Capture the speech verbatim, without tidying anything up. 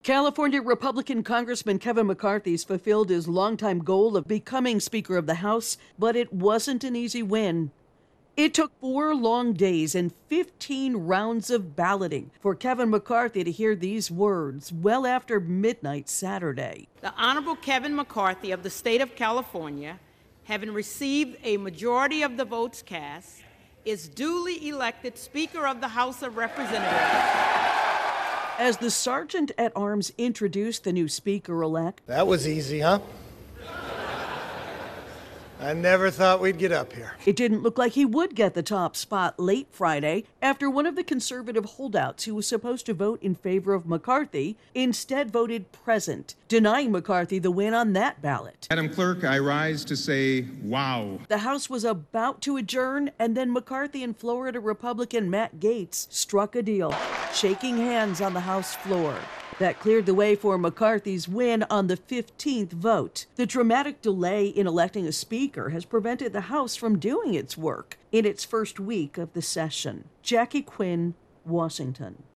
California Republican Congressman Kevin McCarthy's fulfilled his longtime goal of becoming Speaker of the House, but it wasn't an easy win. It took four long days and fifteen rounds of balloting for Kevin McCarthy to hear these words well after midnight Saturday. The Honorable Kevin McCarthy of the state of California, having received a majority of the votes cast, is duly elected Speaker of the House of Representatives. As the Sergeant at Arms introduced the new Speaker-elect, that was easy, huh? I never thought we'd get up here. It didn't look like he would get the top spot late Friday after one of the conservative holdouts who was supposed to vote in favor of McCarthy instead voted present, denying McCarthy the win on that ballot. Madam Clerk, I rise to say, wow. The House was about to adjourn, and then McCarthy and Florida Republican Matt Gaetz struck a deal, shaking hands on the House floor. That cleared the way for McCarthy's win on the fifteenth vote. The dramatic delay in electing a speaker has prevented the House from doing its work in its first week of the session. Jackie Quinn, Washington.